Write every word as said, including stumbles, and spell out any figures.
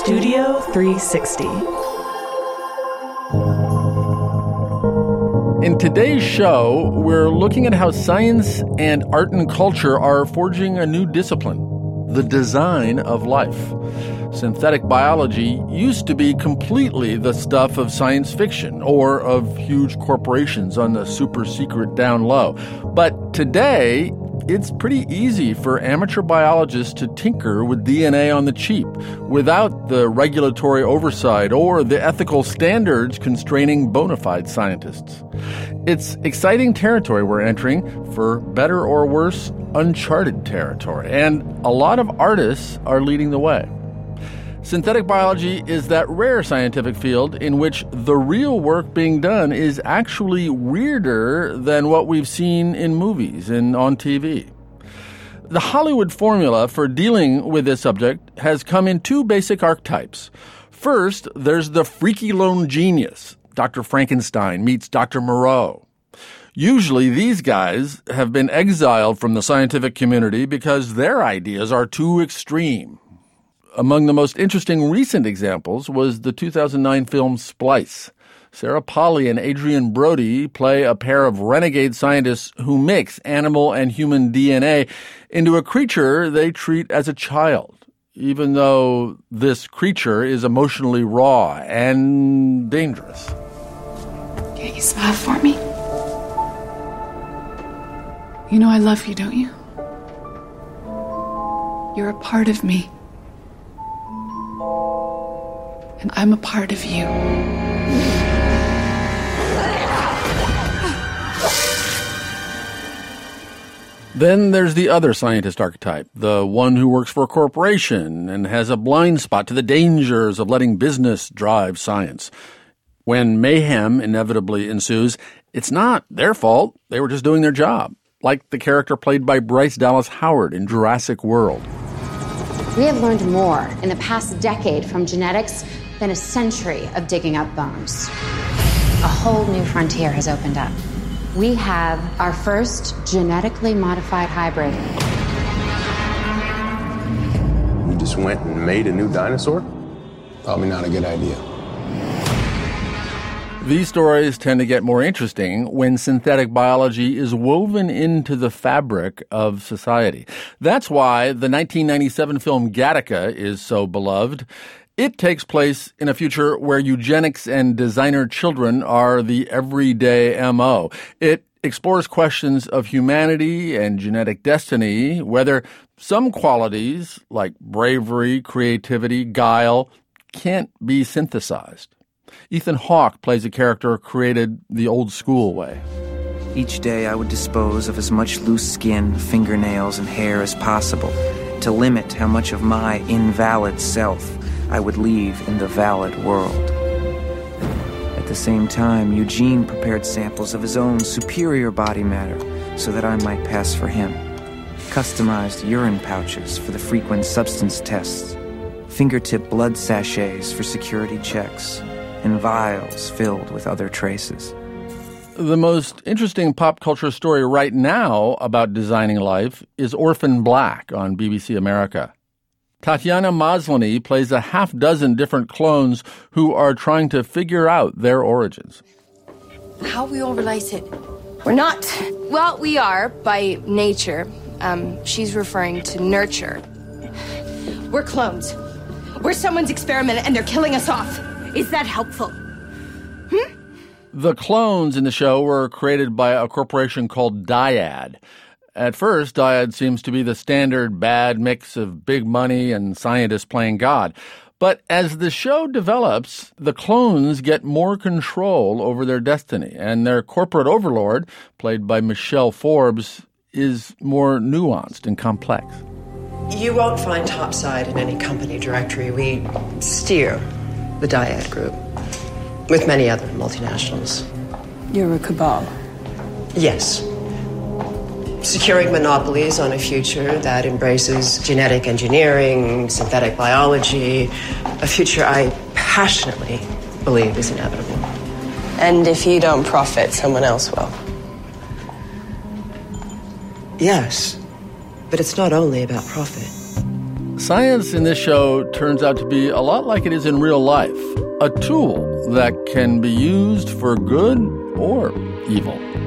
Studio three sixty. In today's show, we're looking at how science and art and culture are forging a new discipline, the design of life. Synthetic biology used to be completely the stuff of science fiction or of huge corporations on the super secret down low. But today, it's pretty easy for amateur biologists to tinker with D N A on the cheap without the regulatory oversight or the ethical standards constraining bona fide scientists. It's exciting territory we're entering, for better or worse, uncharted territory. And a lot of artists are leading the way. Synthetic biology is that rare scientific field in which the real work being done is actually weirder than what we've seen in movies and on T V. The Hollywood formula for dealing with this subject has come in two basic archetypes. First, there's the freaky lone genius. Doctor Frankenstein meets Doctor Moreau. Usually these guys have been exiled from the scientific community because their ideas are too extreme. Among the most interesting recent examples was the two thousand nine film Splice. Sarah Polley and Adrian Brody play a pair of renegade scientists who mix animal and human D N A into a creature they treat as a child, even though this creature is emotionally raw and dangerous. Can you smile for me? You know I love you, don't you? You're a part of me. And I'm a part of you. Then there's the other scientist archetype, the one who works for a corporation and has a blind spot to the dangers of letting business drive science. When mayhem inevitably ensues, it's not their fault. They were just doing their job, like the character played by Bryce Dallas Howard in Jurassic World. We have learned more in the past decade from genetics than a century of digging up bones. A whole new frontier has opened up. We have our first genetically modified hybrid. You just went and made a new dinosaur? Probably not a good idea. These stories tend to get more interesting when synthetic biology is woven into the fabric of society. That's why the nineteen ninety-seven film Gattaca is so beloved. It takes place in a future where eugenics and designer children are the everyday M O. It explores questions of humanity and genetic destiny, whether some qualities like bravery, creativity, guile can't be synthesized. Ethan Hawke plays a character created the old school way. Each day I would dispose of as much loose skin, fingernails, and hair as possible to limit how much of my invalid self I would leave in the valid world. At the same time, Eugene prepared samples of his own superior body matter so that I might pass for him. Customized urine pouches for the frequent substance tests, fingertip blood sachets for security checks, and vials filled with other traces. The most interesting pop culture story right now about designing life is Orphan Black on B B C America. Tatiana Maslany plays a half dozen different clones who are trying to figure out their origins. How are we all related? We're not. Well, we are, by nature. Um, she's referring to nurture. We're clones. We're someone's experiment and they're killing us off. Is that helpful? Hmm? The clones in the show were created by a corporation called Dyad. At first, Dyad seems to be the standard bad mix of big money and scientists playing God. But as the show develops, the clones get more control over their destiny, and their corporate overlord, played by Michelle Forbes, is more nuanced and complex. You won't find Topside in any company directory. We steer the Dyad Group, with many other multinationals. You're a cabal. Yes. Securing monopolies on a future that embraces genetic engineering, synthetic biology, a future I passionately believe is inevitable. And if you don't profit, someone else will. Yes, but it's not only about profit. Science in this show turns out to be a lot like it is in real life, a tool that can be used for good or evil.